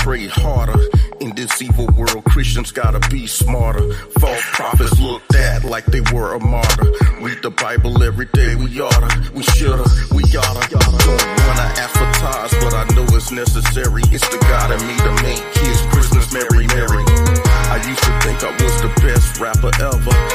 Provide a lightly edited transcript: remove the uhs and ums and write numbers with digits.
pray harder. In this evil world, Christians gotta be smarter. False prophets looked at like they were a martyr. Read the Bible every day, we oughta, we shoulda, we oughta. Don't wanna advertise, but I know it's necessary. It's the God in me to make kids Christmas merry, merry. I used to think I was the best rapper ever.